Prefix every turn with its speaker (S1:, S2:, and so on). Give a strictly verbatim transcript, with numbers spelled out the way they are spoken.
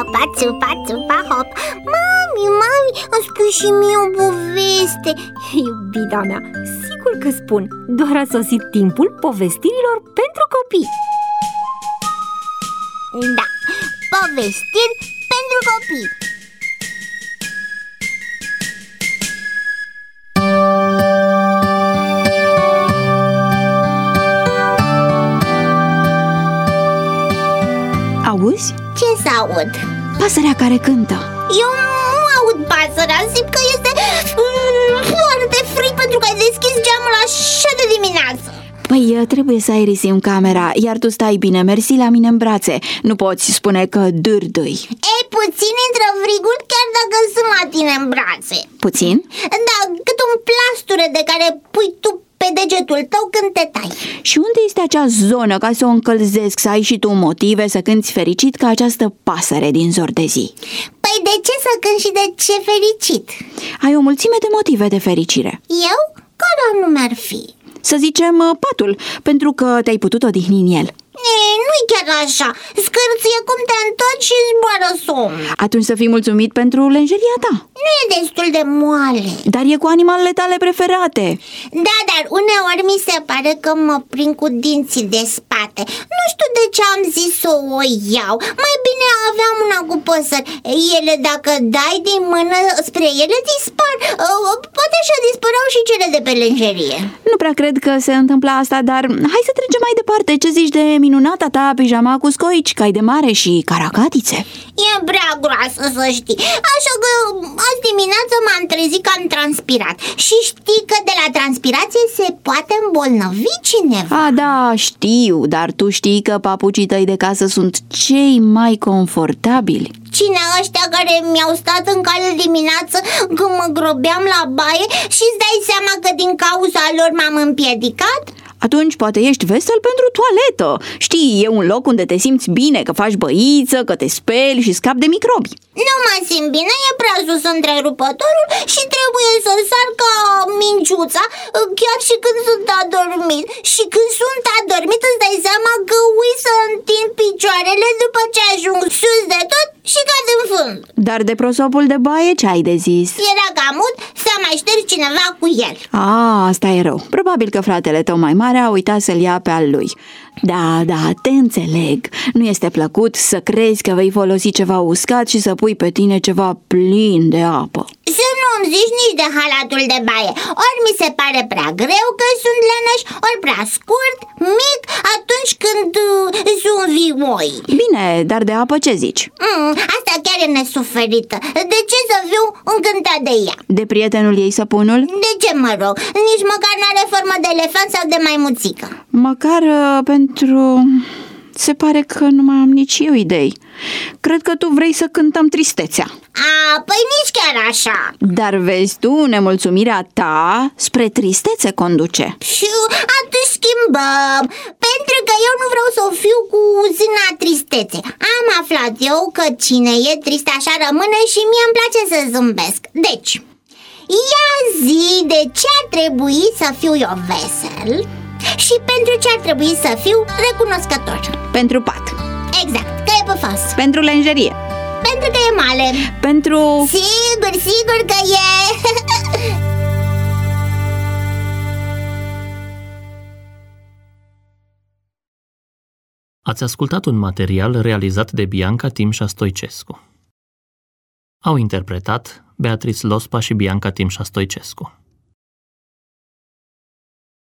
S1: hopa, țupa, țupa, hop. Mami, mami, îmi spui și mie o poveste.
S2: Iubita mea, sigur că spun. Doar a sosit timpul povestirilor pentru copii.
S1: Da, povestiri pentru copii.
S3: Auzi?
S1: Ce să aud?
S3: Pasărea care cântă.
S1: Eu nu aud pasărea, simt că este mm, foarte frig pentru că ai deschis geamul așa de dimineață.
S3: Păi trebuie să aerisim camera, iar tu stai bine, mersi la mine în brațe. Nu poți spune că dârdâi.
S1: Ei, puțin intră frigul chiar dacă sunt la tine în brațe.
S3: Puțin?
S1: Da, cât un plasture de care pui tu pe degetul tău când te tai.
S3: Și unde este acea zonă ca să o încălzesc, să ai și tu motive să cânti fericit ca această pasăre din zor de zi?
S1: Păi de ce să cânt și de ce fericit?
S3: Ai o mulțime de motive de fericire.
S1: Eu? Care anume ar fi?
S3: Să zicem patul, pentru că te-ai putut odihni în el.
S1: Ei, nu-i chiar așa. Scârție cum te întorci și zboară somn.
S3: Atunci să fii mulțumit pentru lenjeria ta.
S1: Nu e destul de moale.
S3: Dar e cu animalele tale preferate.
S1: Da, dar uneori mi se pare că mă prind cu dinții de spate. Nu știu de ce am zis să o iau. Mai bine aveam una cu păsări. Ele, dacă dai din mână spre ele, dispar. Poate așa dispăreau și cele de pe lenjerie.
S3: Nu prea cred că se întâmplă asta, dar hai să trecem mai departe. Ce zici de minunata ta pijama cu scoici, cai de mare și caracatițe?
S1: E prea groasă, să știi. Așa că azi dimineață m-am trezit că am transpirat. Și știi că de la transpirație se poate îmbolnăvi cineva.
S3: A, da, știu, dar tu știi că papucii tăi de casă sunt cei mai confortabili.
S1: Cine ăștia care mi-au stat în cale dimineață când mă grobeam la baie și îți dai seama că din cauza lor m-am împiedicat?
S3: Atunci poate ești vesel pentru toaletă. Știi, e un loc unde te simți bine, că faci băiță, că te speli și scapi de microbi.
S1: Nu mă simt bine, e prea sus întrerupătorul și trebuie să sar ca minciuța chiar și când sunt adormit. Și când sunt adormit îți dai seama că ui să întind picioarele după ce ajung sus de tot și cad în fund.
S3: Dar de prosopul de baie ce ai de zis?
S1: Era cam mult să mai ștergi cineva cu el.
S3: A, asta e rău. Probabil că fratele tău mai mare a uitat să-l ia pe al lui. Da, da, te înțeleg. Nu este plăcut să crezi că vei folosi ceva uscat și să pui pe tine ceva plin de apă.
S1: Să nu-mi zici nici de halatul de baie. Ori mi se pare prea greu că sunt leneș, ori prea scurt, mic, atunci când uh, sunt vioi.
S3: Bine, dar de apă ce zici?
S1: Mm, asta chiar e nesuferită. De ce să fiu încântat de ea?
S3: De prietenul ei săpunul?
S1: De ce, mă rog? Nici măcar n-are formă de elefant sau de maimuțică.
S3: Măcar uh, pentru... Se pare că nu mai am nici eu idei. Cred că tu vrei să cântăm tristețea.
S1: A, păi nici chiar așa.
S3: Dar vezi tu, nemulțumirea ta spre tristețe conduce.
S1: Și atunci schimbăm. Pentru că eu nu vreau să fiu cu zâna tristețe. Am aflat eu că cine e trist așa rămâne și mie îmi place să zâmbesc. Deci, ia zi de ce ar trebui să fiu eu vesel și pentru ce ar trebui să fiu recunoscător.
S3: Pentru pat.
S1: Exact, că e păfos.
S3: Pentru lenjerie.
S1: Pentru că e male.
S3: Pentru...
S1: Sigur, sigur că e.
S4: Ați ascultat un material realizat de Bianca Timșa Stoicescu. Au interpretat Beatrice Lospa și Bianca Timșa Stoicescu.